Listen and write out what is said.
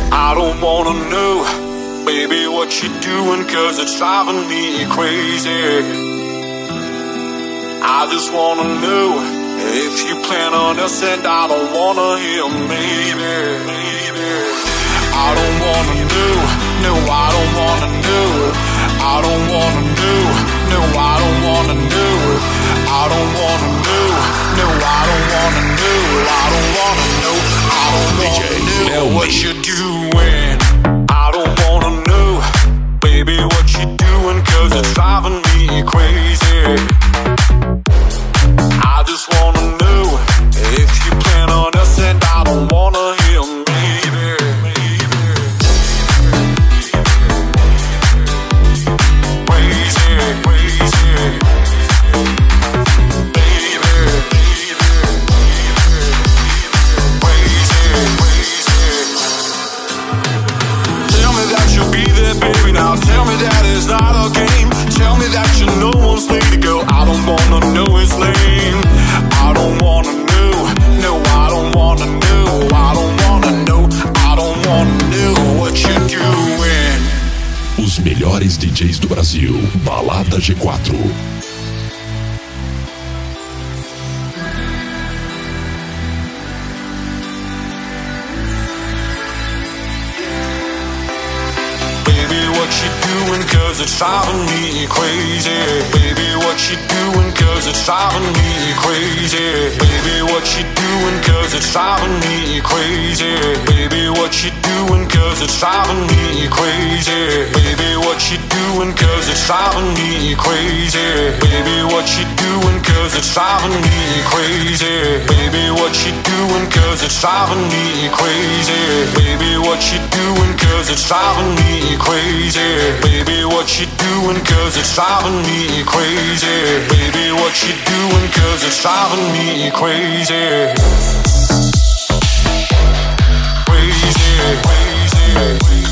I don't wanna know, baby, what you doing, cause it's driving me crazy. I just wanna know if you plan on us, and I don't wanna hear maybe. I don't wanna know, no, I don't wanna know. I don't wanna know, no, I don't wanna know. I don't wanna know, no, I don't wanna know. I don't wanna know, I don't wanna know what you're doing. I don't wanna know, baby, what you doing, cause it's driving me crazy. I just wanna know if you plan on us, and I don't wanna hear maybe. Now tell me that it's not a game. Tell me that you know one way to go. I don't wanna know his name. I don't wanna know. No, I don't wanna know. I don't wanna know. I don't wanna know what you're doing. Os melhores DJs do Brasil. Balada G4. Cause it's driving me crazy. Baby, what you doing, cause it's driving me crazy. Baby, what you doing, cause it's driving me crazy. Baby, what you doing, cause it's driving me crazy. Baby, what you doing, cause it's driving me crazy. Baby, what you doing, cause it's driving me crazy. Baby, what you doing, cause it's driving me crazy. Baby, what you doing, cause it's driving me crazy. Baby, what you doing, cause it's driving me crazy. Baby, what you doing, cause it's driving me crazy. Crazy, crazy, crazy.